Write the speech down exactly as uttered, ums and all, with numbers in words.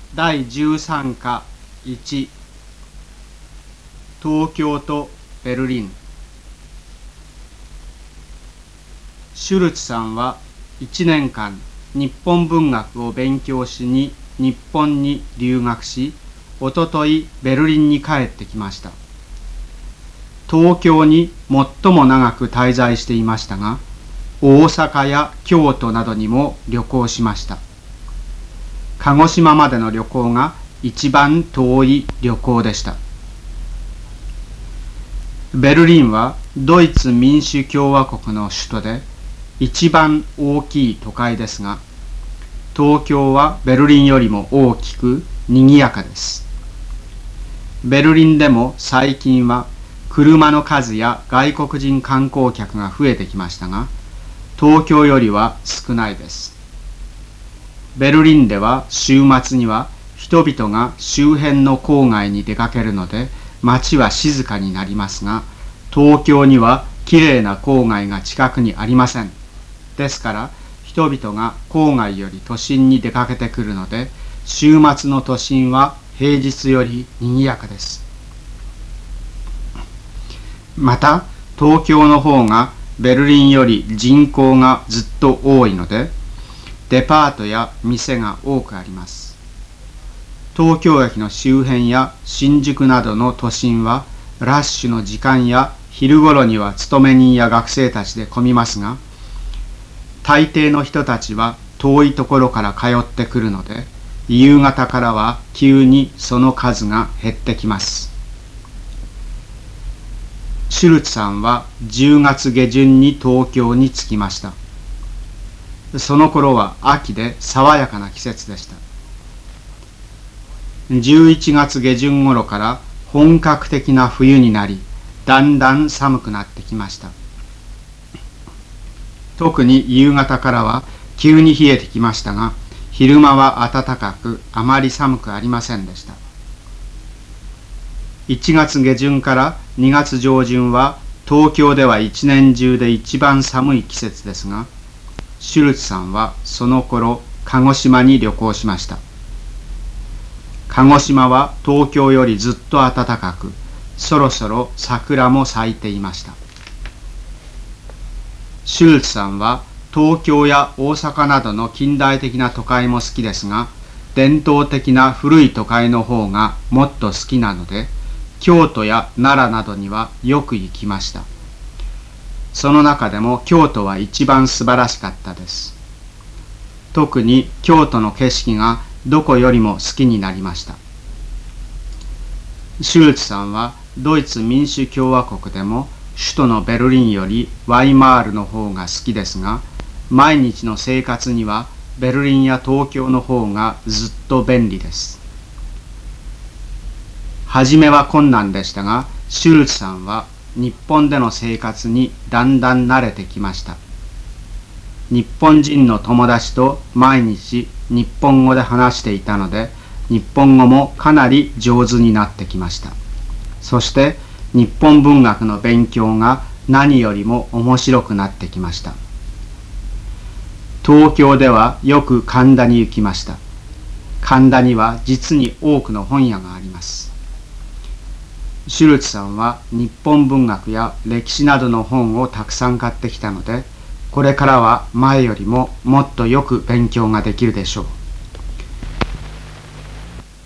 だいじゅうさん課いち、東京とベルリン。シュルツさんはいちねんかん日本文学を勉強しに日本に留学し、おとといベルリンに帰ってきました。東京に最も長く滞在していましたが、大阪や京都などにも旅行しました。鹿児島までの旅行が一番遠い旅行でした。ベルリンはドイツ民主共和国の首都で一番大きい都会ですが、東京はベルリンよりも大きく賑やかです。ベルリンでも最近は車の数や外国人観光客が増えてきましたが、東京よりは少ないです。ベルリンでは週末には人々が周辺の郊外に出かけるので街は静かになりますが、東京にはきれいな郊外が近くにありません。ですから人々が郊外より都心に出かけてくるので、週末の都心は平日より賑やかです。また東京の方がベルリンより人口がずっと多いので、デパートや店が多くあります。東京駅の周辺や新宿などの都心はラッシュの時間や昼頃には勤め人や学生たちで混みますが、大抵の人たちは遠いところから通ってくるので、夕方からは急にその数が減ってきます。シュルツさんはじゅうがつげじゅんに東京に着きました。その頃は秋で爽やかな季節でした。じゅういちがつげじゅん頃から本格的な冬になり、だんだん寒くなってきました。特に夕方からは急に冷えてきましたが、昼間は暖かくあまり寒くありませんでした。いちがつげじゅんからにがつじょうじゅんは東京では一年中で一番寒い季節ですが、シュルツさんはその頃鹿児島に旅行しました。鹿児島は東京よりずっと暖かく、そろそろ桜も咲いていました。シュルツさんは東京や大阪などの近代的な都会も好きですが、伝統的な古い都会の方がもっと好きなので、京都や奈良などにはよく行きました。その中でも京都は一番素晴らしかったです。特に京都の景色がどこよりも好きになりました。シュルツさんはドイツ民主共和国でも首都のベルリンよりワイマールの方が好きですが、毎日の生活にはベルリンや東京の方がずっと便利です。はじめは困難でしたが、シュルツさんは日本での生活にだんだん慣れてきました。日本人の友達と毎日日本語で話していたので、日本語もかなり上手になってきました。そして日本文学の勉強が何よりも面白くなってきました。東京ではよく神田に行きました。神田には実に多くの本屋があります。シュルツさんは日本文学や歴史などの本をたくさん買ってきたので、これからは前よりももっとよく勉強ができるでしょう。